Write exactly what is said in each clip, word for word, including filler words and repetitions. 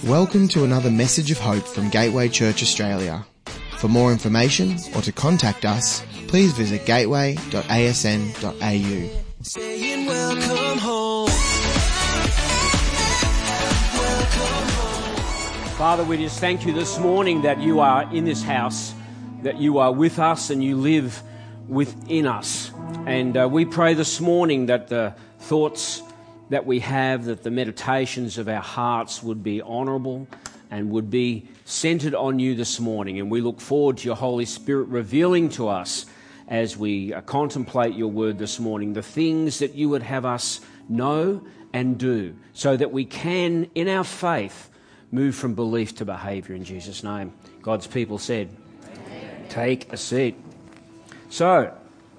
Welcome to another message of hope from Gateway Church Australia. For more information or to contact us, please visit gateway dot a s n dot a u. Saying welcome home. Father, we just thank you this morning that you are in this house, that you are with us and you live within us. And uh, we pray this morning that the thoughts that we have, that the meditations of our hearts would be honourable and would be centred on you this morning. And we look forward to your Holy Spirit revealing to us as we uh, contemplate your word this morning, the things that you would have us know and do so that we can, in our faith, move from belief to behaviour in Jesus' name. God's people said, Amen. Take a seat. So,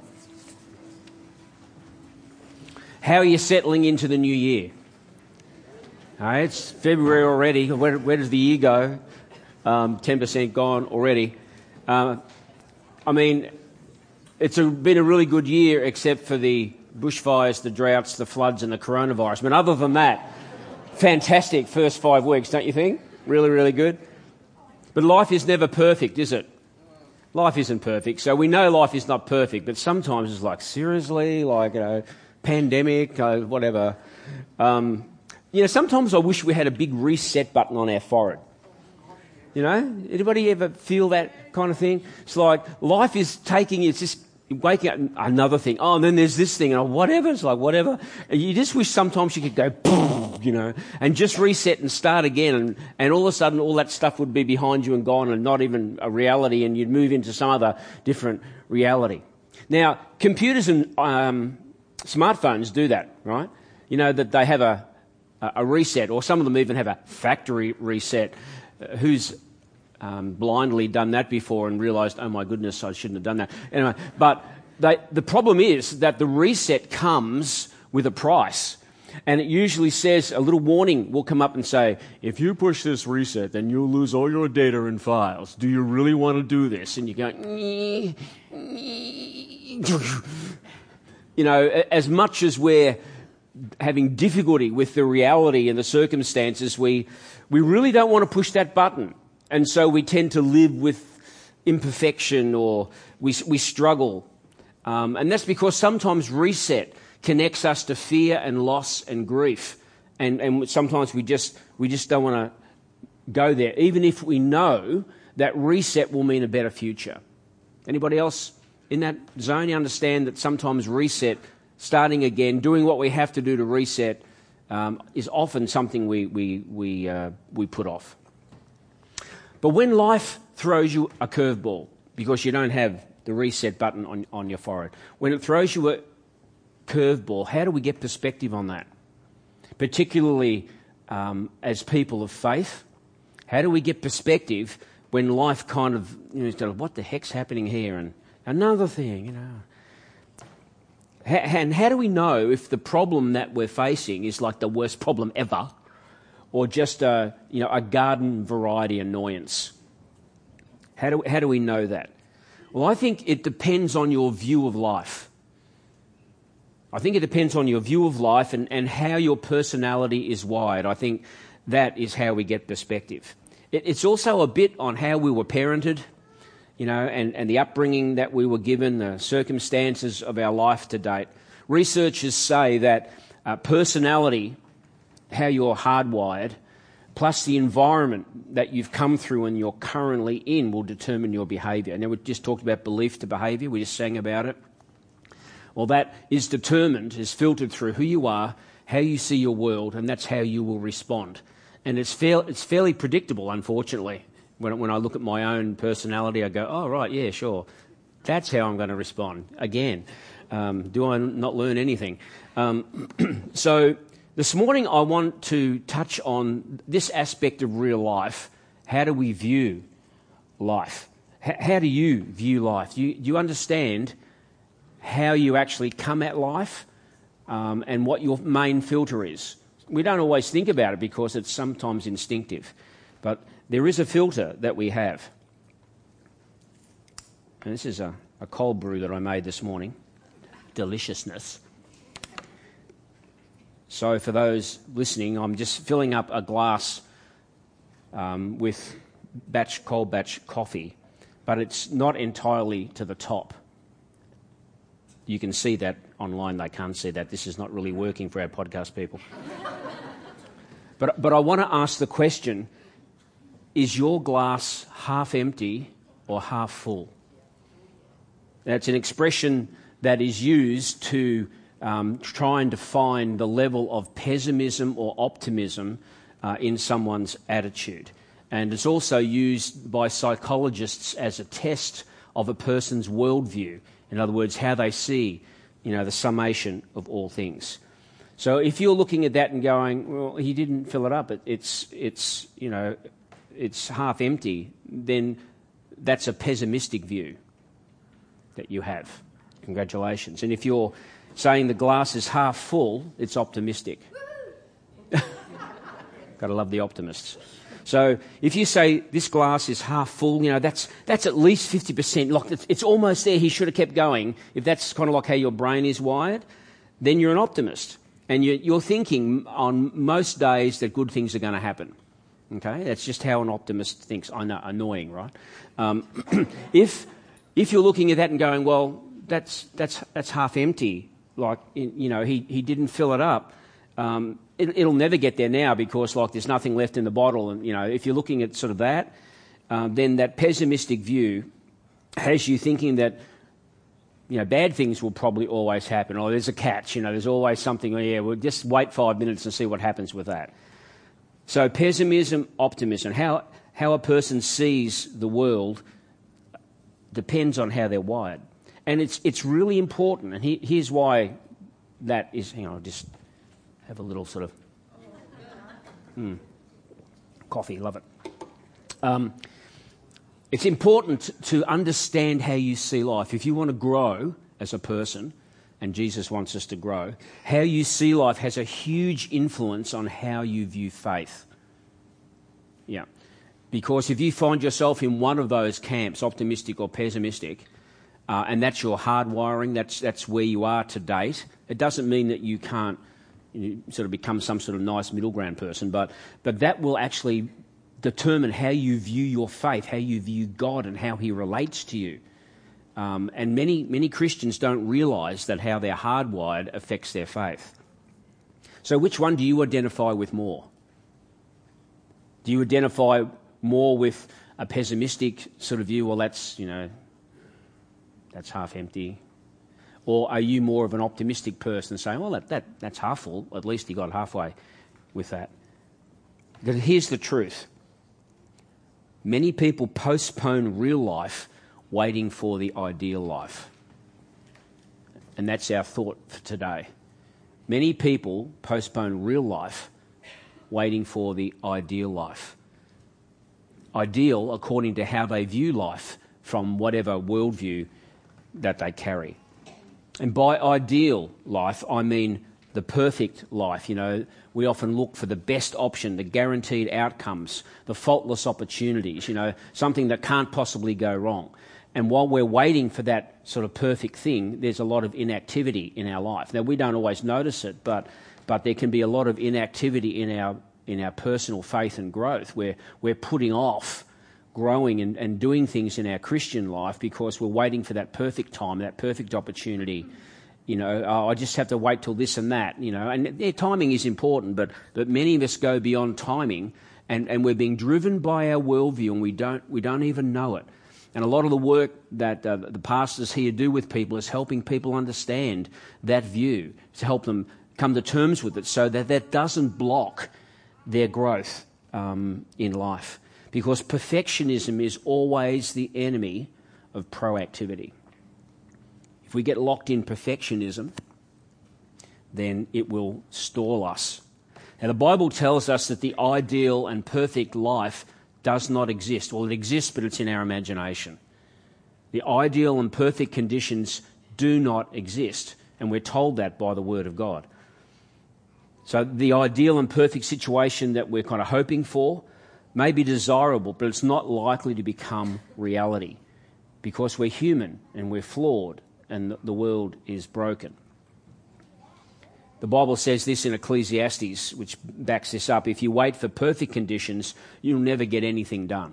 how are you settling into the new year? All right, it's February already. Where, where does the year go? Um, ten percent gone already. Uh, I mean, it's a, been a really good year except for the bushfires, the droughts, the floods and the coronavirus. But other than that, fantastic first five weeks, don't you think? Really, really good. But life is never perfect, is it? Life isn't perfect. So we know life is not perfect, but sometimes it's like, seriously, like, you know, pandemic, uh, whatever. Um, you know, sometimes I wish we had a big reset button on our forehead. You know, anybody ever feel that kind of thing? It's like life is taking you, it's just waking up, another thing. Oh, and then there's this thing, and whatever. It's like whatever. And you just wish sometimes you could go, you know, and just reset and start again. And, and all of a sudden, all that stuff would be behind you and gone, and not even a reality, and you'd move into some other different reality. Now, computers and um, smartphones do that, right? You know, that they have a, a reset, or some of them even have a factory reset. Uh, who's um, blindly done that before and realised, oh my goodness, I shouldn't have done that. Anyway, but they, the problem is that the reset comes with a price. And it usually says, a little warning will come up and say, if you push this reset, then you'll lose all your data and files. Do you really want to do this? And you go, you know, as much as we're having difficulty with the reality and the circumstances, we we really don't want to push that button. And so we tend to live with imperfection, or we we struggle. Um, and that's because sometimes reset connects us to fear and loss and grief. And, and sometimes we just we just don't want to go there, even if we know that reset will mean a better future. Anybody else in that zone? You understand that sometimes reset, starting again, doing what we have to do to reset, um, is often something we we we uh, we put off. But when life throws you a curveball because you don't have the reset button on on your forehead, when it throws you a curveball, how do we get perspective on that? Particularly um, as people of faith, how do we get perspective when life kind of, you know, what the heck's happening here? And another thing, you know. And how do we know if the problem that we're facing is like the worst problem ever, or just a, you know, a garden variety annoyance? How do, how do we know that? Well, I think it depends on your view of life. I think it depends on your view of life and, and how your personality is wired. I think that is how we get perspective. It, it's also a bit on how we were parented, you know, and, and the upbringing that we were given, the circumstances of our life to date. Researchers say that uh, personality, how you're hardwired, plus the environment that you've come through and you're currently in will determine your behaviour. Now, we just talked about belief to behaviour. We just sang about it. Well, that is determined, is filtered through who you are, how you see your world, and that's how you will respond. And it's, fair, it's fairly predictable, unfortunately. When, when I look at my own personality, I go, oh, right, yeah, sure. That's how I'm going to respond. Again, um, do I not learn anything? Um, so this morning I want to touch on this aspect of real life. How do we view life? H- how do you view life? Do you, do you understand how you actually come at life um, and what your main filter is? We don't always think about it because it's sometimes instinctive, but there is a filter that we have. And this is a, a cold brew that I made this morning. Deliciousness. So for those listening, I'm just filling up a glass um, with batch cold batch coffee, but it's not entirely to the top. You can see that online. They can't see that. This is not really working for our podcast people. but but I want to ask the question: is your glass half empty or half full? That's an expression that is used to um, try and define the level of pessimism or optimism uh, in someone's attitude. And it's also used by psychologists as a test of a person's worldview. In other words, how they see, you know, the summation of all things. So if you're looking at that and going, well, he didn't fill it up, it, it's, it's, you know, it's half empty, then that's a pessimistic view that you have. Congratulations. And if you're saying the glass is half full, it's optimistic. Got to love the optimists. So if you say this glass is half full, you know, that's that's at least fifty percent. Like it's, it's almost there. He should have kept going. If that's kind of like how your brain is wired, then you're an optimist. And you're, you're thinking on most days that good things are going to happen. Okay? That's just how an optimist thinks. I know, annoying, right? Um, if if you're looking at that and going, well, that's that's that's half empty. Like, you know, he, he didn't fill it up. Um, it, it'll never get there now because, like, there's nothing left in the bottle. And, you know, if you're looking at sort of that, uh, then that pessimistic view has you thinking that, you know, bad things will probably always happen. Or there's a catch, you know, there's always something, oh, yeah, we'll just wait five minutes and see what happens with that. So pessimism, optimism, how, how a person sees the world depends on how they're wired. And it's it's really important. And he, here's why that is. Hang on, I'll just have a little sort of mm, coffee. Love it. Um, it's important to understand how you see life. If you want to grow as a person, and Jesus wants us to grow, how you see life has a huge influence on how you view faith. Yeah. Because if you find yourself in one of those camps, optimistic or pessimistic, uh, and that's your hardwiring, that's that's where you are to date, it doesn't mean that you can't, you know, sort of become some sort of nice middle ground person, but but that will actually determine how you view your faith, how you view God and how he relates to you. Um, and many, many Christians don't realise that how they're hardwired affects their faith. So which one do you identify with more? Do you identify more with a pessimistic sort of view? Well, that's, you know, that's half empty. Or are you more of an optimistic person saying, well, that, that that's half full. At least he got halfway with that. Because here's the truth. Many people postpone real life waiting for the ideal life. And that's our thought for today. Many people postpone real life waiting for the ideal life. Ideal according to how they view life from whatever worldview that they carry. And by ideal life, I mean the perfect life. You know, we often look for the best option, the guaranteed outcomes, the faultless opportunities, you know, something that can't possibly go wrong. And while we're waiting for that sort of perfect thing, there's a lot of inactivity in our life. Now, we don't always notice it, but but there can be a lot of inactivity in our in our personal faith and growth, where we're putting off growing and, and doing things in our Christian life because we're waiting for that perfect time, that perfect opportunity. You know, oh, I just have to wait till this and that, you know. And yeah, timing is important, but, but many of us go beyond timing, and, and we're being driven by our worldview, and we don't we don't even know it. And a lot of the work that uh, the pastors here do with people is helping people understand that view, to help them come to terms with it so that that doesn't block their growth um, in life. Because perfectionism is always the enemy of proactivity. If we get locked in perfectionism, then it will stall us. Now, the Bible tells us that the ideal and perfect life does not exist. Well, it exists, but it's in our imagination. The ideal and perfect conditions do not exist, and we're told that by the Word of God. So the ideal and perfect situation that we're kind of hoping for may be desirable, but it's not likely to become reality because we're human and we're flawed and the world is broken. The Bible says this in Ecclesiastes, which backs this up. If you wait for perfect conditions, you'll never get anything done.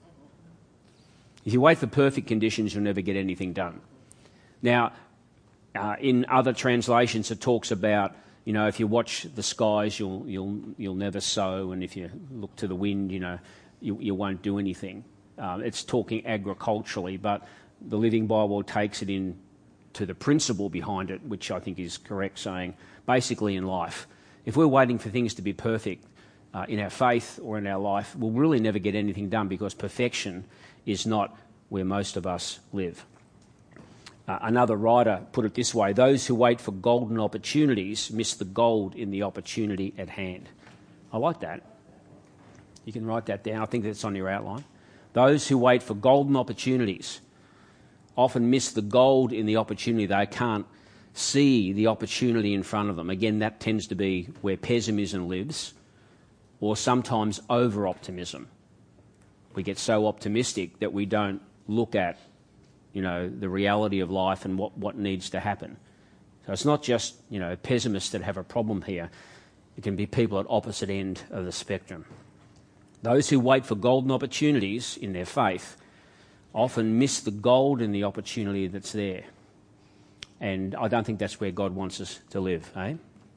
If you wait for perfect conditions, you'll never get anything done. Now, uh, in other translations, it talks about, you know, if you watch the skies, you'll you'll you'll never sow, and if you look to the wind, you know, you, you won't do anything. Uh, it's talking agriculturally, but the Living Bible takes it in to the principle behind it, which I think is correct, saying basically in life, if we're waiting for things to be perfect uh, in our faith or in our life, we'll really never get anything done, because perfection is not where most of us live. Uh, another writer put it this way: those who wait for golden opportunities miss the gold in the opportunity at hand. I like that. You can write that down. I think that's on your outline. Those who wait for golden opportunities often miss the gold in the opportunity. They can't see the opportunity in front of them. Again, that tends to be where pessimism lives, or sometimes over-optimism. We get so optimistic that we don't look at, you know, the reality of life and what, what needs to happen. So it's not just, you know, pessimists that have a problem here. It can be people at opposite end of the spectrum. Those who wait for golden opportunities in their faith often miss the gold in the opportunity that's there. And I don't think that's where God wants us to live, eh?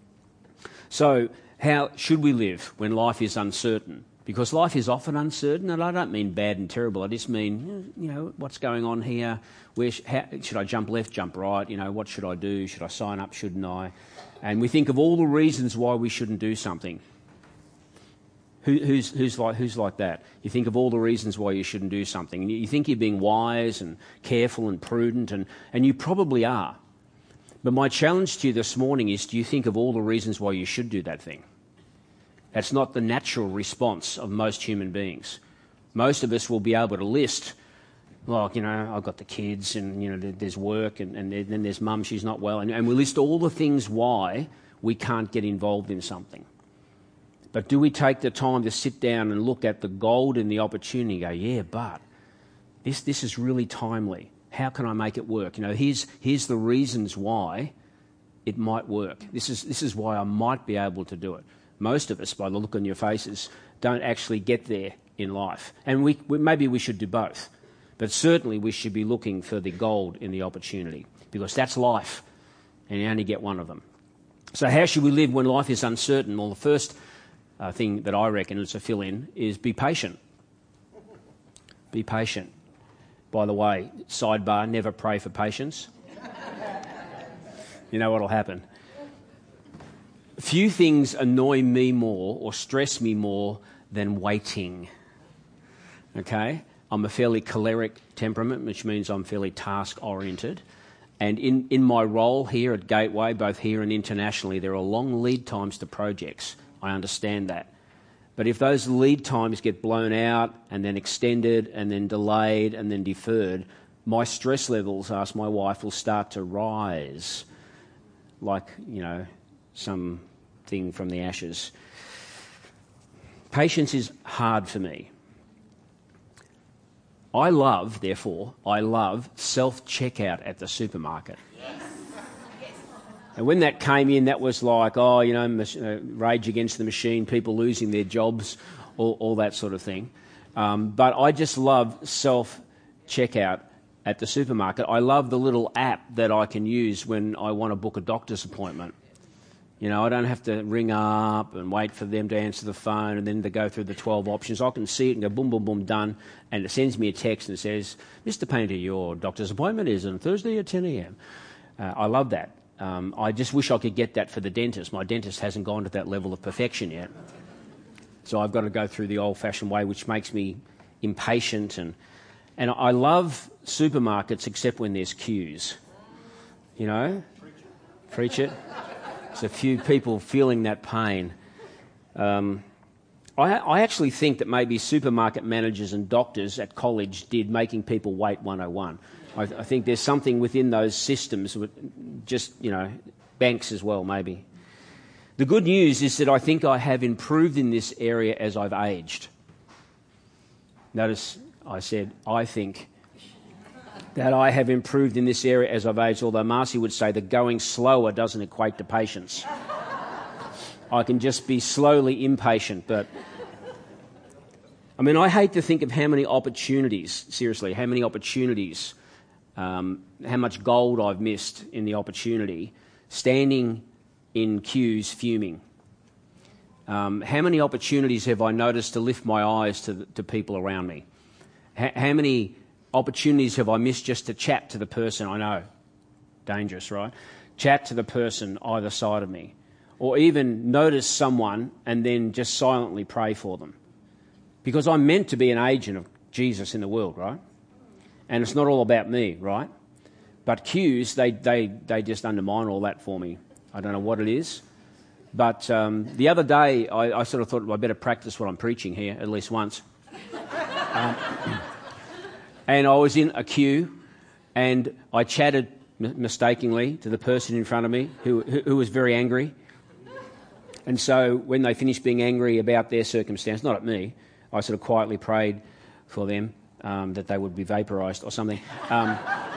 So how should we live when life is uncertain? Because life is often uncertain, and I don't mean bad and terrible. I just mean, you know, what's going on here? Where sh- how, should I jump left, jump right? You know, what should I do? Should I sign up, shouldn't I? And we think of all the reasons why we shouldn't do something. Who, who's, who's, like, who's like that? You think of all the reasons why you shouldn't do something. And you think you're being wise and careful and prudent, and, and you probably are. But my challenge to you this morning is, do you think of all the reasons why you should do that thing? That's not the natural response of most human beings. Most of us will be able to list, like, you know, I've got the kids, and, you know, there's work, and, and then there's mum, she's not well. And, and we list all the things why we can't get involved in something. But do we take the time to sit down and look at the gold in the opportunity and go, yeah, but this this is really timely. How can I make it work? You know, here's here's the reasons why it might work. This is this is why I might be able to do it. Most of us, by the look on your faces, don't actually get there in life. And we, we maybe we should do both. But certainly we should be looking for the gold in the opportunity, because that's life, and you only get one of them. So how should we live when life is uncertain? Well, the first Uh, thing that I reckon, it's a fill-in, is be patient. Be patient. By the way, sidebar, never pray for patience. You know what'll happen. Few things annoy me more or stress me more than waiting. Okay? I'm a fairly choleric temperament, which means I'm fairly task-oriented. And in, in my role here at Gateway, both here and internationally, there are long lead times to projects. I understand that. But if those lead times get blown out and then extended and then delayed and then deferred, my stress levels, ask my wife, will start to rise like, you know, something from the ashes. Patience is hard for me. I love, therefore, I love self-checkout at the supermarket. And when that came in, that was like, oh, you know, uh, rage against the machine, people losing their jobs, all, all that sort of thing. Um, but I just love self-checkout at the supermarket. I love the little app that I can use when I want to book a doctor's appointment. You know, I don't have to ring up and wait for them to answer the phone and then to go through the twelve options. I can see it and go boom, boom, boom, done. And it sends me a text and says, Mister Painter, your doctor's appointment is on Thursday at ten a.m. Uh, I love that. Um, I just wish I could get that for the dentist. My dentist hasn't gone to that level of perfection yet. So I've got to go through the old-fashioned way, which makes me impatient. And, and I love supermarkets except when there's queues. You know? Preach it. There's a few people feeling that pain. Um, I, I actually think that maybe supermarket managers and doctors at college did Making People Wait one oh one. I, I think there's something within those systems, just, you know, banks as well, maybe. The good news is that I think I have improved in this area as I've aged. Notice I said, I think that I have improved in this area as I've aged, although Marcy would say that going slower doesn't equate to patience. I can just be slowly impatient. But, I mean, I hate to think of how many opportunities, seriously, how many opportunities, um, how much gold I've missed in the opportunity, standing in queues fuming. Um, how many opportunities have I noticed to lift my eyes to, the, to people around me? H- how many opportunities have I missed just to chat to the person I know? Dangerous, right? Chat to the person either side of me. Or even notice someone and then just silently pray for them. Because I'm meant to be an agent of Jesus in the world, right? And it's not all about me, right? But queues, they, they, they just undermine all that for me. I don't know what it is. But um, the other day, I, I sort of thought, well, I better practice what I'm preaching here at least once. um, and I was in a queue, and I chatted m- mistakenly to the person in front of me who, who, who was very angry. And so when they finished being angry about their circumstance, not at me, I sort of quietly prayed for them um, that they would be vaporised or something. Um,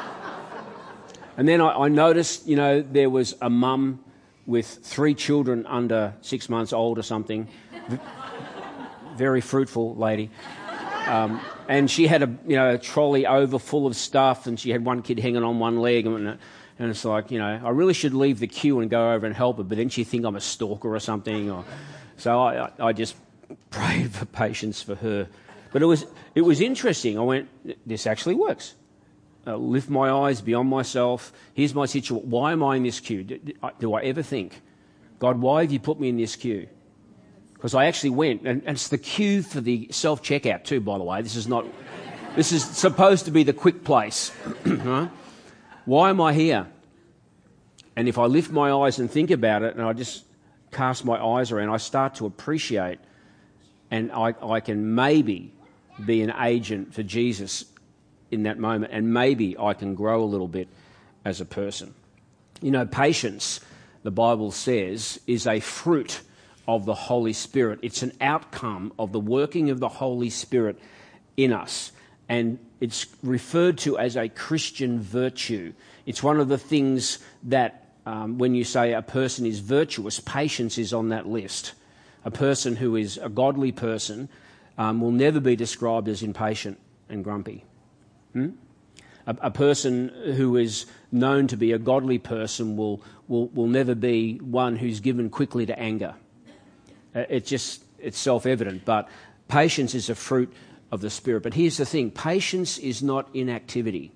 and then I, I noticed, you know, there was a mum with three children under six months old or something, v- very fruitful lady. Um, and she had a, you know, a trolley over full of stuff, and she had one kid hanging on one leg, and, and it's like, you know, I really should leave the queue and go over and help her, but then she'd think I'm a stalker or something. Or, so I, I just prayed for patience for her. But it was it was interesting. I went, this actually works. Uh, lift my eyes beyond myself. Here's my situation. Why am I in this queue? Do, do I ever think, God, why have you put me in this queue? Because I actually went, and, and it's the queue for the self-checkout too, by the way. This is not, this is supposed to be the quick place. Right? Why am I here? And if I lift my eyes and think about it, and I just cast my eyes around, I start to appreciate, and I, I can maybe be an agent for Jesus in that moment, and maybe I can grow a little bit as a person. You know, patience, the Bible says, is a fruit of the Holy Spirit. It's an outcome of the working of the Holy Spirit in us, and it's referred to as a Christian virtue. It's one of the things that um, when you say a person is virtuous, patience is on that list. A person who is a godly person um, will never be described as impatient and grumpy. Hmm? A, a person who is known to be a godly person will, will, will never be one who's given quickly to anger. Uh, it's just, it's self-evident, but patience is a fruit of the Spirit. But here's the thing, patience is not inactivity.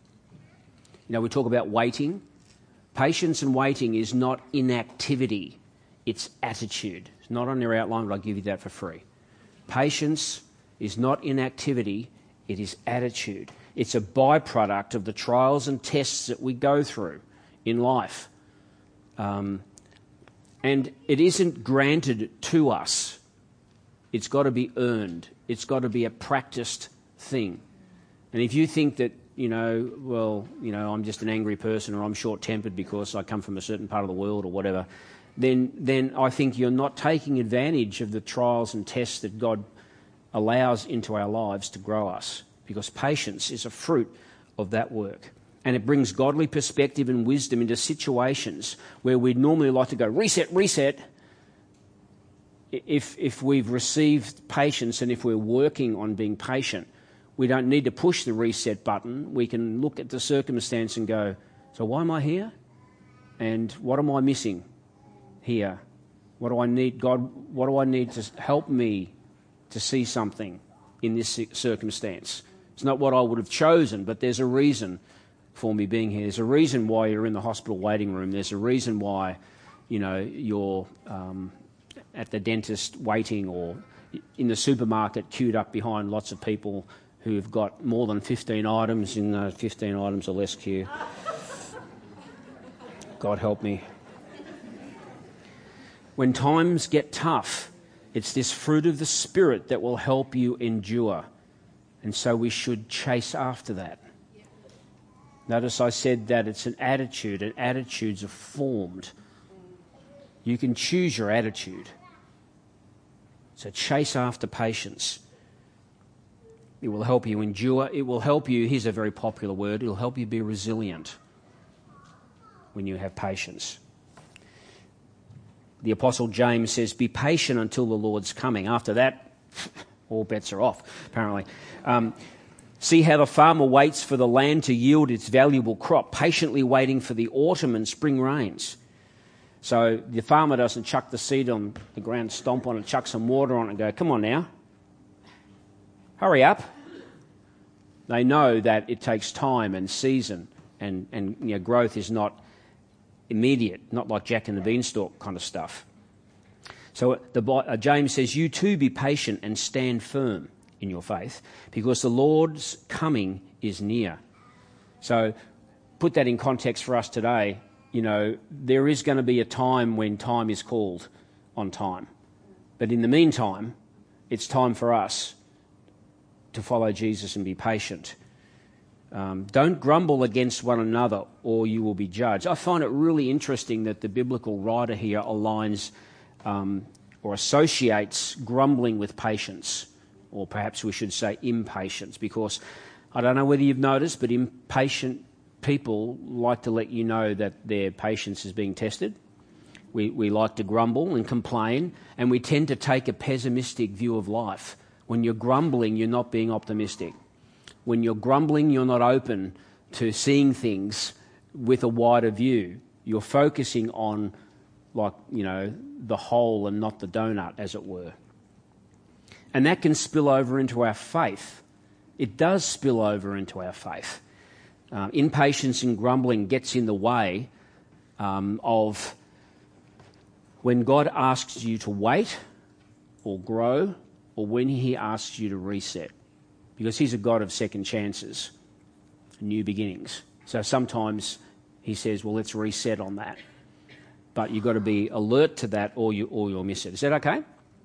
You know, we talk about waiting. Patience and waiting is not inactivity, it's attitude. It's not on your outline, but I'll give you that for free. Patience is not inactivity, it is attitude. It's a byproduct of the trials and tests that we go through in life. Um, and it isn't granted to us. It's got to be earned. It's got to be a practiced thing. And if you think that, you know, well, you know, I'm just an angry person, or I'm short-tempered because I come from a certain part of the world or whatever, then then I think you're not taking advantage of the trials and tests that God allows into our lives to grow us. Because patience is a fruit of that work. And it brings godly perspective and wisdom into situations where we'd normally like to go, reset, reset. If, if we've received patience and if we're working on being patient, we don't need to push the reset button. We can look at the circumstance and go, so why am I here? And what am I missing here? What do I need, God, what do I need to help me to see something in this circumstance? It's not what I would have chosen, but there's a reason for me being here. There's a reason why you're in the hospital waiting room. There's a reason why, you know, you're um, at the dentist waiting, or in the supermarket queued up behind lots of people who've got more than fifteen items in the fifteen items or less queue. God help me. When times get tough, it's this fruit of the Spirit that will help you endure. And so we should chase after that. Notice I said that it's an attitude, and attitudes are formed. You can choose your attitude. So chase after patience. It will help you endure. It will help you, here's a very popular word, it will help you be resilient when you have patience. the Apostle James says, be patient until the Lord's coming. After that, all bets are off, apparently. Um, See how the farmer waits for the land to yield its valuable crop, patiently waiting for the autumn and spring rains. So the farmer doesn't chuck the seed on the ground, stomp on it, chuck some water on it and go, come on now, hurry up. They know that it takes time and season, and, and you know, growth is not immediate, not like Jack and the Beanstalk kind of stuff. So the, uh, James says, you too be patient and stand firm in your faith, because the Lord's coming is near. So put that in context for us today. You know, there is going to be a time when time is called on time. But in the meantime, it's time for us to follow Jesus and be patient. Um, don't grumble against one another or you will be judged. I find it really interesting that the biblical writer here aligns um, or associates grumbling with patience. Or perhaps we should say impatience, because I don't know whether you've noticed, but impatient people like to let you know that their patience is being tested. We, we like to grumble and complain, and we tend to take a pessimistic view of life. When you're grumbling, you're not being optimistic. When you're grumbling, you're not open to seeing things with a wider view. You're focusing on, like, you know, the whole and not the donut, as it were. And that can spill over into our faith. It does spill over into our faith. Uh, impatience and grumbling gets in the way um, of when God asks you to wait or grow, or when he asks you to reset. Because he's a God of second chances, new beginnings. So sometimes he says, well, let's reset on that. But you've got to be alert to that or, you, or you'll miss it. Is that okay?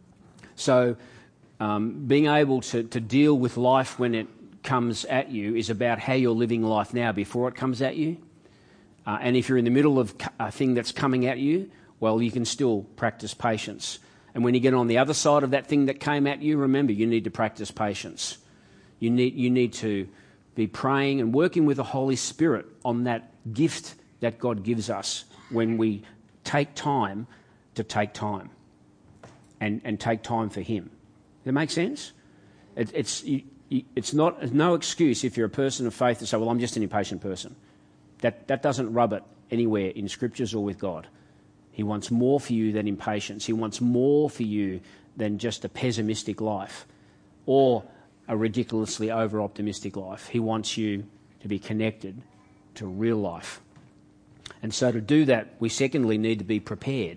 So Um, being able to, to deal with life when it comes at you is about how you're living life now before it comes at you. Uh, and if you're in the middle of a thing that's coming at you, well, you can still practice patience. And when you get on the other side of that thing that came at you, remember, you need to practice patience. You need, you need to be praying and working with the Holy Spirit on that gift that God gives us when we take time to take time and, and take time for him. Does that make sense? It, it's you, you, it's not it's no excuse if you're a person of faith to say, well, I'm just an impatient person. That that doesn't rub it anywhere in Scriptures or with God. He wants more for you than impatience. He wants more for you than just a pessimistic life or a ridiculously over-optimistic life. He wants you to be connected to real life. And so to do that, we secondly need to be prepared.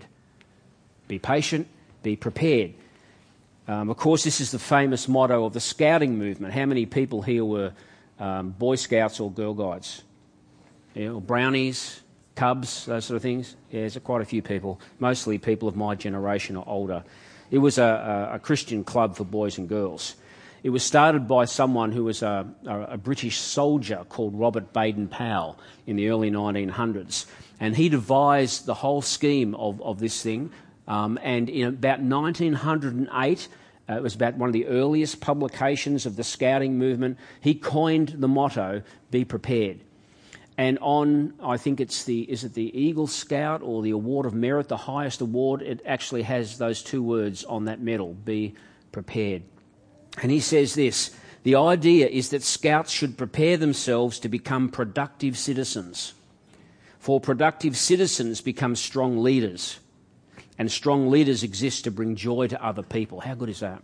Be patient, be prepared. Um, of course, this is the famous motto of the scouting movement. How many people here were um, Boy Scouts or Girl Guides? Yeah, or Brownies, Cubs, those sort of things? Yeah, there's quite a few people, mostly people of my generation or older. It was a, a, a Christian club for boys and girls. It was started by someone who was a, a, a British soldier called Robert Baden-Powell in the early nineteen hundreds. And he devised the whole scheme of, of this thing. Um, and in about nineteen oh eight, uh, it was about one of the earliest publications of the scouting movement, he coined the motto, be prepared. And on, I think it's the, is it the Eagle Scout or the Award of Merit, the highest award, it actually has those two words on that medal, be prepared. And he says this, the idea is that scouts should prepare themselves to become productive citizens. For productive citizens become strong leaders. And strong leaders exist to bring joy to other people. How good is that?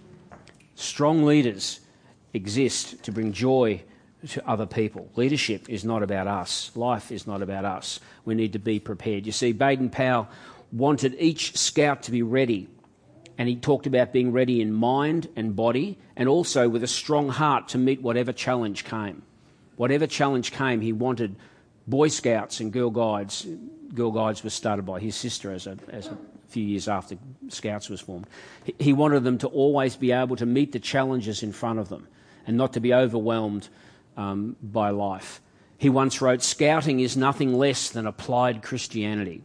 Strong leaders exist to bring joy to other people. Leadership is not about us. Life is not about us. We need to be prepared. You see, Baden-Powell wanted each scout to be ready. And he talked about being ready in mind and body, and also with a strong heart to meet whatever challenge came. Whatever challenge came, he wanted Boy Scouts and Girl Guides. Girl Guides was started by his sister as a, as a few years after Scouts was formed. He, he wanted them to always be able to meet the challenges in front of them and not to be overwhelmed um, by life. He once wrote, "Scouting is nothing less than applied Christianity."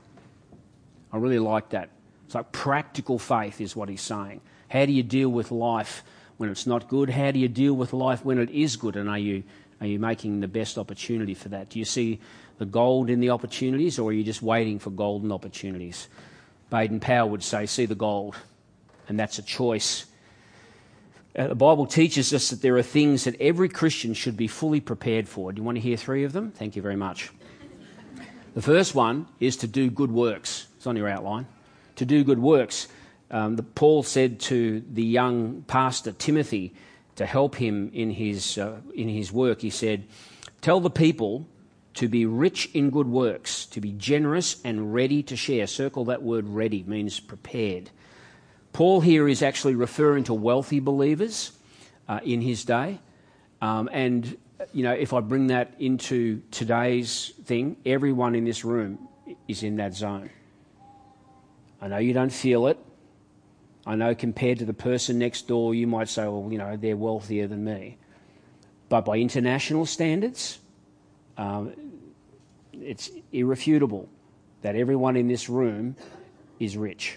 I really like that. It's like practical faith is what he's saying. How do you deal with life when it's not good? How do you deal with life when it is good? And are you are you making the best opportunity for that? Do you see the gold in the opportunities, or are you just waiting for golden opportunities? Baden Powell would say, see the gold. And that's a choice. Uh, the Bible teaches us that there are things that every Christian should be fully prepared for. Do you want to hear three of them? Thank you very much. The first one is to do good works. It's on your outline. To do good works. Um, the, Paul said to the young pastor Timothy to help him in his uh, in his work, he said, tell the people to be rich in good works, to be generous and ready to share. Circle that word ready, means prepared. Paul here is actually referring to wealthy believers uh, in his day. Um, and, you know, if I bring that into today's thing, everyone in this room is in that zone. I know you don't feel it. I know compared to the person next door, you might say, well, you know, they're wealthier than me. But by international standards, um, it's irrefutable that everyone in this room is rich.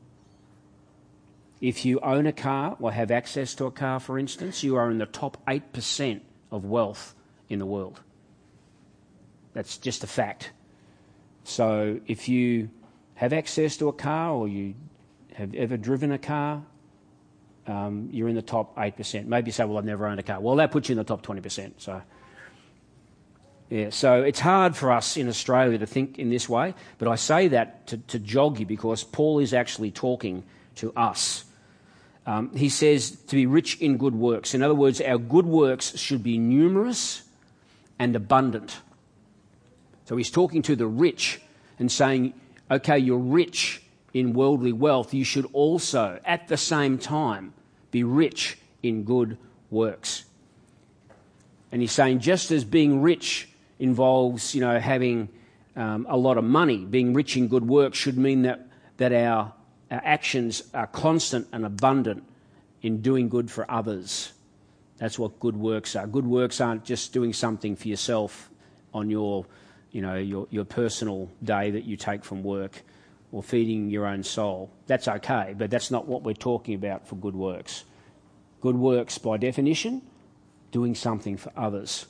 If you own a car or have access to a car, for instance, you are in the top eight percent of wealth in the world. That's just a fact. So if you have access to a car or you have ever driven a car, um, you're in the top eight percent. Maybe you say, well, I've never owned a car. Well, that puts you in the top twenty percent. So, yeah, so it's hard for us in Australia to think in this way, but I say that to, to jog you because Paul is actually talking to us. Um, he says to be rich in good works. In other words, our good works should be numerous and abundant. So he's talking to the rich and saying, okay, you're rich in worldly wealth. You should also, at the same time, be rich in good works. And he's saying just as being rich involves, you know, having um, a lot of money, being rich in good works should mean that, that our Our actions are constant and abundant in doing good for others. That's what good works are. Good works aren't just doing something for yourself on your, you know, your, your personal day that you take from work or feeding your own soul. That's okay, but that's not what we're talking about for good works. Good works, by definition, doing something for others.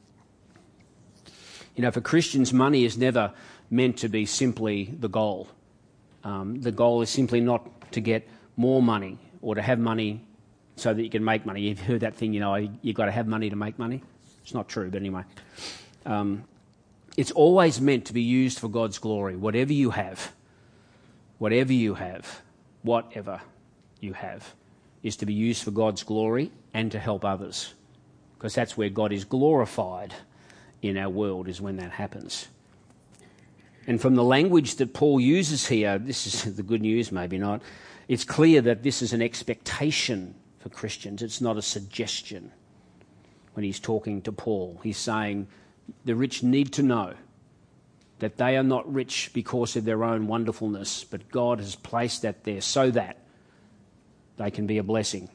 You know, for Christians, money is never meant to be simply the goal. Um, the goal is simply not to get more money or to have money so that you can make money. You've heard that thing, you know, you've got to have money to make money. It's not true, but anyway. Um, it's always meant to be used for God's glory. Whatever you have, whatever you have, whatever you have, is to be used for God's glory and to help others. Because that's where God is glorified in our world, is when that happens. And from the language that Paul uses here, this is the good news, maybe not, it's clear that this is an expectation for Christians. It's not a suggestion. When he's talking to Paul, he's saying the rich need to know that they are not rich because of their own wonderfulness, but God has placed that there so that they can be a blessing.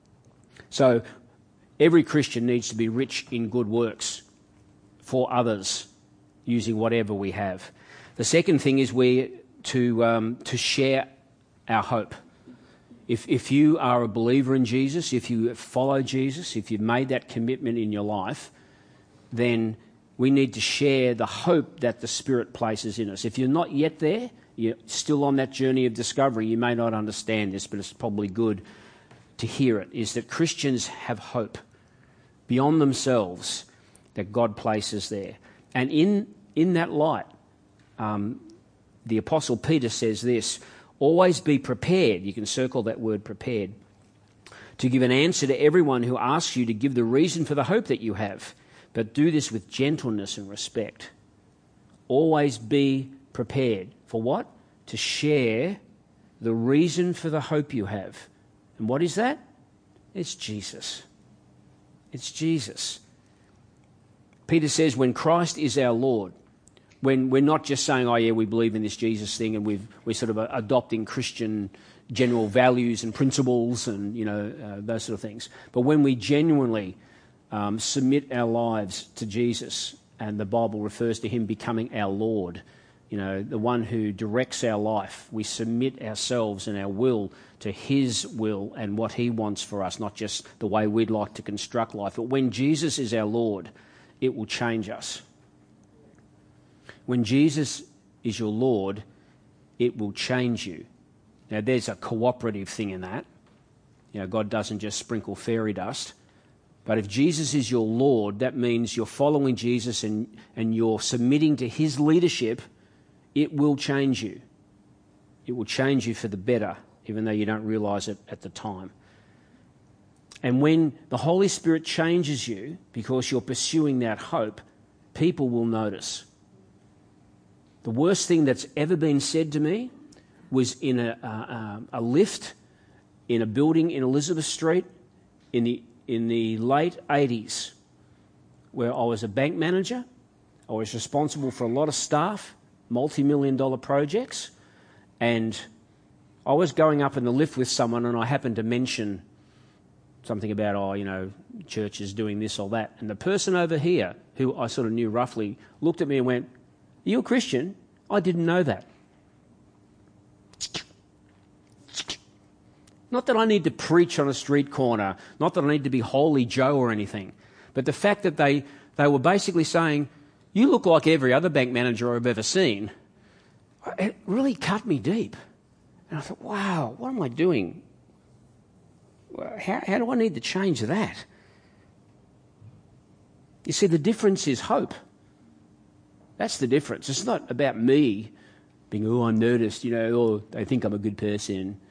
So every Christian needs to be rich in good works for others, using whatever we have. The second thing is we to um, to share our hope. If if you are a believer in Jesus, if you follow Jesus, if you've made that commitment in your life, then we need to share the hope that the Spirit places in us. If you're not yet there, you're still on that journey of discovery, you may not understand this, but it's probably good to hear it, is that Christians have hope beyond themselves that God places there. And in, in that light, um, the Apostle Peter says this, always be prepared, you can circle that word prepared, to give an answer to everyone who asks you to give the reason for the hope that you have, but do this with gentleness and respect. Always be prepared. For what? To share the reason for the hope you have. And what is that? It's Jesus. It's Jesus. Peter says when Christ is our Lord, when we're not just saying, oh yeah, we believe in this Jesus thing and we've, we're sort of adopting Christian general values and principles and, you know, uh, those sort of things. But when we genuinely um, submit our lives to Jesus, and the Bible refers to him becoming our Lord, you know, the one who directs our life, we submit ourselves and our will to his will and what he wants for us, not just the way we'd like to construct life. But when Jesus is our Lord, it will change us. When Jesus is your Lord, it will change you. Now, there's a cooperative thing in that. You know, God doesn't just sprinkle fairy dust. But if Jesus is your Lord, that means you're following Jesus and, and you're submitting to his leadership. It will change you. It will change you for the better, even though you don't realise it at the time. And when the Holy Spirit changes you because you're pursuing that hope, people will notice. The worst thing that's ever been said to me was in a, a, a lift in a building in Elizabeth Street in the in the late eighties, where I was a bank manager. I was responsible for a lot of staff, multi-million dollar projects, and I was going up in the lift with someone and I happened to mention something about, oh, you know, church is doing this or that. And the person over here, who I sort of knew roughly, looked at me and went, "Are you a Christian? I didn't know that." Not that I need to preach on a street corner, not that I need to be Holy Joe or anything, but the fact that they, they were basically saying, "You look like every other bank manager I've ever seen," it really cut me deep. And I thought, wow, what am I doing? How, how do I need to change that? You see, the difference is hope. That's the difference. It's not about me being, oh, I'm noticed, you know, or they think I'm a good person.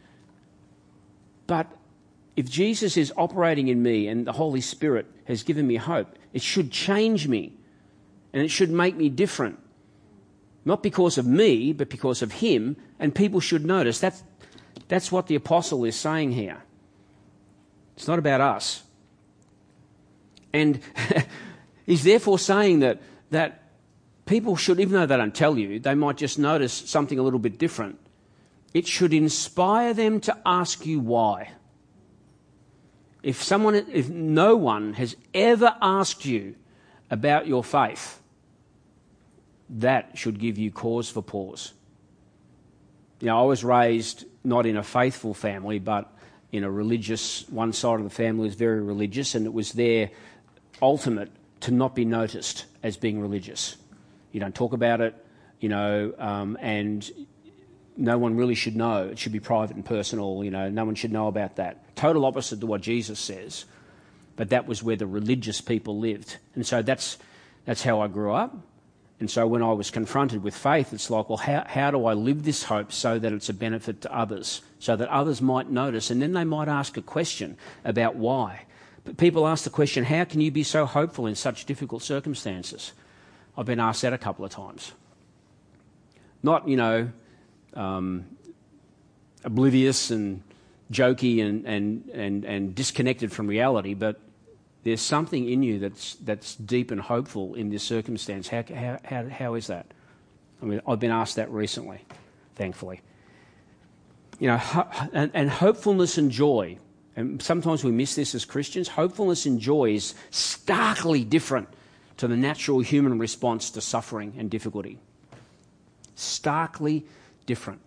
But if Jesus is operating in me and the Holy Spirit has given me hope, it should change me and it should make me different. Not because of me, but because of him, and people should notice. That's, that's what the apostle is saying here. It's not about us. And he's therefore saying that, that people should, even though they don't tell you, they might just notice something a little bit different. It should inspire them to ask you why. If someone, if no one has ever asked you about your faith, that should give you cause for pause. You know, I was raised not in a faithful family, but in a religious, one side of the family was very religious, and it was their ultimate to not be noticed as being religious. You don't talk about it, you know, um, and no one really should know. It should be private and personal, you know, no one should know about that. Total opposite to what Jesus says. But that was where the religious people lived. And so that's that's how I grew up. And so when I was confronted with faith, it's like, well, how, how do I live this hope so that it's a benefit to others, so that others might notice, and then they might ask a question about why. But people ask the question, how can you be so hopeful in such difficult circumstances? I've been asked that a couple of times. Not, you know, um, oblivious and jokey and, and, and, and disconnected from reality, but there's something in you that's that's deep and hopeful in this circumstance. How, how, how, how is that? I mean, I've been asked that recently, thankfully. You know, ho- and, and hopefulness and joy, and sometimes we miss this as Christians, hopefulness and joy is starkly different to the natural human response to suffering and difficulty. Starkly different.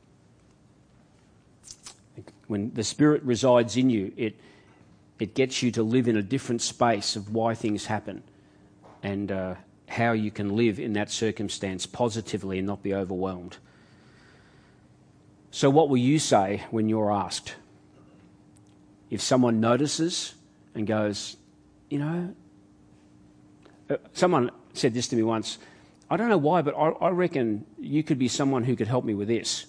When the Spirit resides in you, it it gets you to live in a different space of why things happen and uh, how you can live in that circumstance positively and not be overwhelmed. So what will you say when you're asked? If someone notices and goes, you know, uh, someone said this to me once, I don't know why, but I, I reckon you could be someone who could help me with this.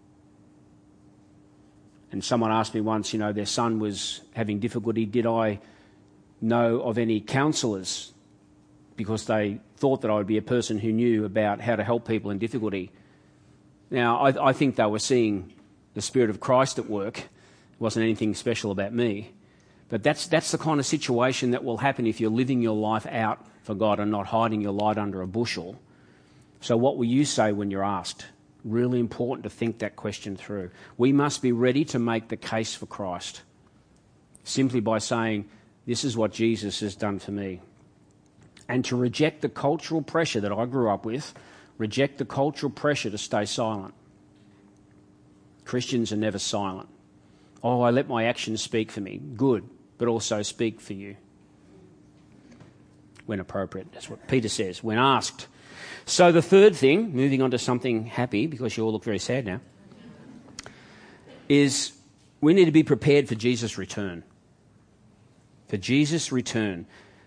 And someone asked me once, you know, their son was having difficulty. Did I know of any counsellors? Because they thought that I would be a person who knew about how to help people in difficulty. Now, I, I think they were seeing the Spirit of Christ at work. It wasn't anything special about me. But that's that's the kind of situation that will happen if you're living your life out for God and not hiding your light under a bushel. So what will you say when you're asked? Really important to think that question through. We must be ready to make the case for Christ simply by saying, this is what Jesus has done for me. And to reject the cultural pressure that I grew up with, reject the cultural pressure to stay silent. Christians are never silent. Oh, I let my actions speak for me. Good, but also speak for you when appropriate. That's what Peter says. When asked, So the third thing, moving on to something happy, because you all look very sad now, is we need to be prepared for Jesus' return. For Jesus' return.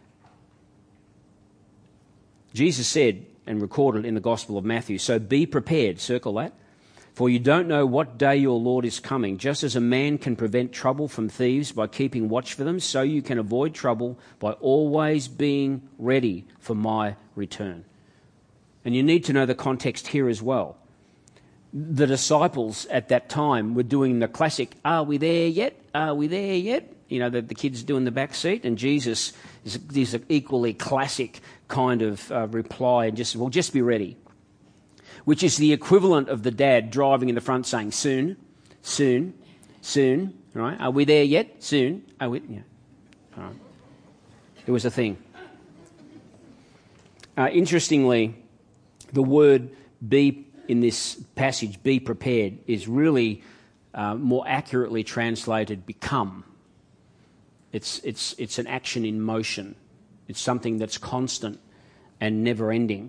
Jesus said and recorded in the Gospel of Matthew, so be prepared, circle that, for you don't know what day your Lord is coming. Just as a man can prevent trouble from thieves by keeping watch for them, so you can avoid trouble by always being ready for my return. And you need to know the context here as well. The disciples at that time were doing the classic, are we there yet? Are we there yet? You know, the, the kids doing the back seat, and Jesus is, is an equally classic kind of uh, reply, and just, well, just be ready. Which is the equivalent of the dad driving in the front saying, soon, soon, soon, right? Are we there yet? Soon. Are we? Yeah. All right. It was a thing. Uh, interestingly, the word be in this passage, be prepared, is really uh, more accurately translated become. It's, it's, it's an action in motion. It's something that's constant and never-ending.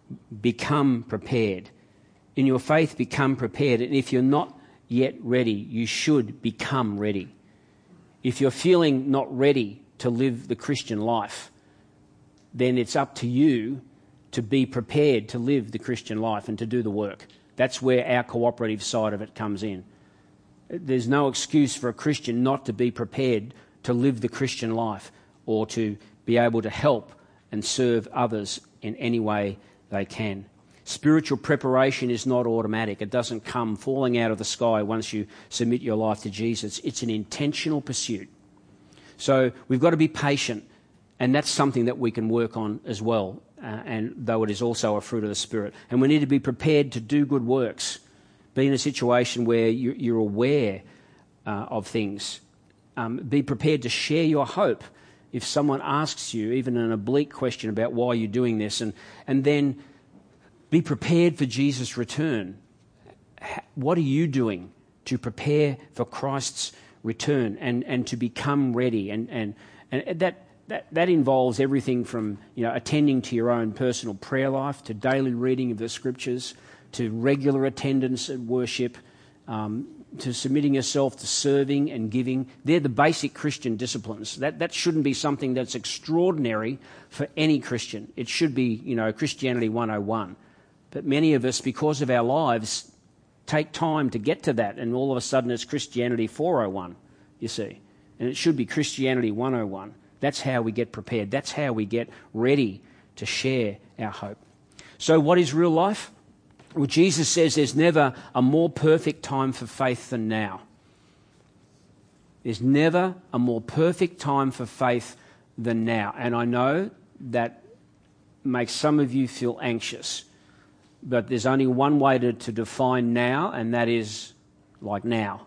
Become prepared. In your faith, become prepared. And if you're not yet ready, you should become ready. If you're feeling not ready to live the Christian life, then it's up to you to be prepared to live the Christian life and to do the work. That's where our cooperative side of it comes in. There's no excuse for a Christian not to be prepared to live the Christian life or to be able to help and serve others in any way they can. Spiritual preparation is not automatic. It doesn't come falling out of the sky once you submit your life to Jesus. It's an intentional pursuit. So we've got to be patient, and that's something that we can work on as well, uh, and though it is also a fruit of the Spirit. And we need to be prepared to do good works, be in a situation where you, you're aware uh, of things. Um, be prepared to share your hope if someone asks you even an oblique question about why you're doing this, and, and then be prepared for Jesus' return. What are you doing to prepare for Christ's return and, and to become ready? And, and, and that, that, that involves everything from, you know, attending to your own personal prayer life, to daily reading of the Scriptures, to regular attendance at worship, um, to submitting yourself to serving and giving. They're the basic Christian disciplines. That that shouldn't be something that's extraordinary for any Christian. It should be, you know, Christianity one oh one. But many of us, because of our lives, take time to get to that, and all of a sudden it's Christianity four oh one, you see. And it should be Christianity one oh one. That's how we get prepared. That's how we get ready to share our hope. So what is real life? Well, Jesus says there's never a more perfect time for faith than now. There's never a more perfect time for faith than now. And I know that makes some of you feel anxious, but there's only one way to, to define now, and that is like now.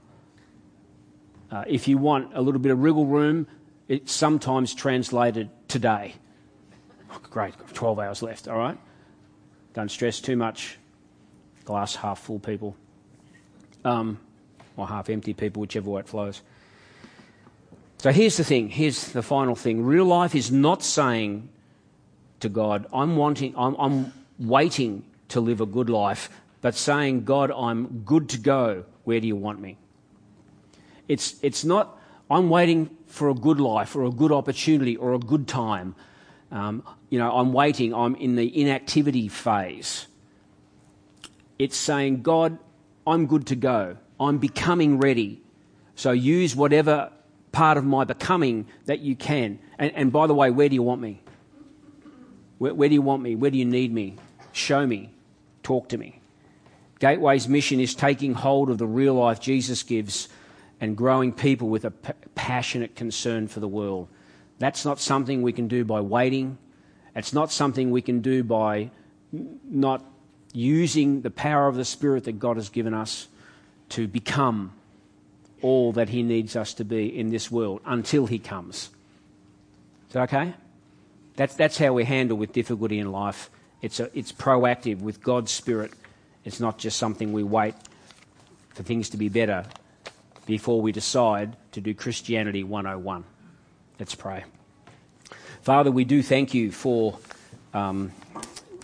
Uh, if you want a little bit of wriggle room, it's sometimes translated today. Oh, great, twelve hours left, all right? Don't stress too much. Glass half full people, um, or half empty people, whichever way it flows. So here's the thing, here's the final thing. Real life is not saying to God, I'm wanting, I'm, I'm waiting to live a good life, but saying, God, I'm good to go. Where do you want me? It's, it's not, I'm waiting for a good life or a good opportunity or a good time. Um, you know, I'm waiting, I'm in the inactivity phase. It's saying, God, I'm good to go. I'm becoming ready. So use whatever part of my becoming that you can. And, and by the way, where do you want me? Where, where do you want me? Where do you need me? Show me. Talk to me. Gateway's mission is taking hold of the real life Jesus gives and growing people with a p- passionate concern for the world. That's not something we can do by waiting. It's not something we can do by not using the power of the Spirit that God has given us to become all that He needs us to be in this world until He comes. Is that okay? That's that's how we handle with difficulty in life. It's a, it's proactive with God's Spirit. It's not just something we wait for things to be better before we decide to do Christianity one oh one. Let's pray. Father, we do thank you for um,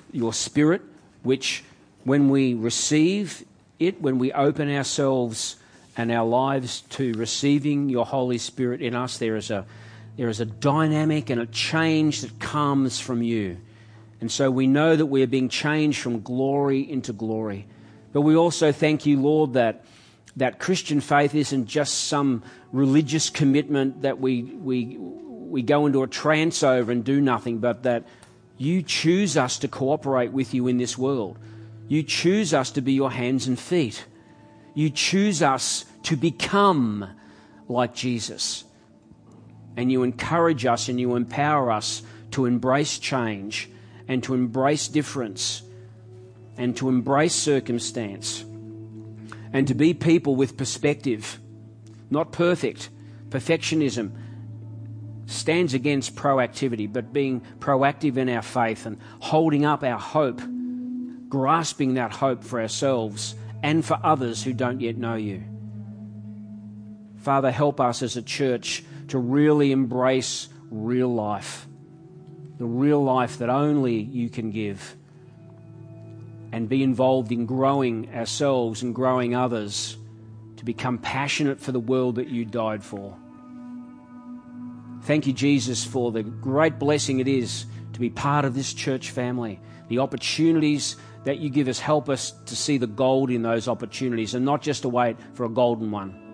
your Spirit, which when we receive it, when we open ourselves and our lives to receiving your Holy Spirit in us, there is a there is a dynamic and a change that comes from you. And so we know that we are being changed from glory into glory. But we also thank you, Lord, that that Christian faith isn't just some religious commitment that we we we go into a trance over and do nothing, but that you choose us to cooperate with you in this world. You choose us to be your hands and feet. You choose us to become like Jesus. And you encourage us and you empower us to embrace change and to embrace difference and to embrace circumstance and to be people with perspective, not perfect. Perfectionism stands against proactivity, but being proactive in our faith and holding up our hope, grasping that hope for ourselves and for others who don't yet know you. Father, help us as a church to really embrace real life, the real life that only you can give, and be involved in growing ourselves and growing others to become passionate for the world that you died for. Thank you, Jesus, for the great blessing it is to be part of this church family. The opportunities that you give us, help us to see the gold in those opportunities and not just to wait for a golden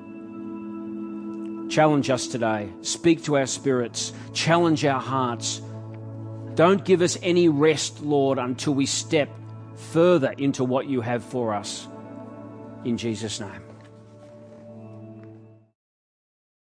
one. Challenge us today. Speak to our spirits. Challenge our hearts. Don't give us any rest, Lord, until we step further into what you have for us. In Jesus' name.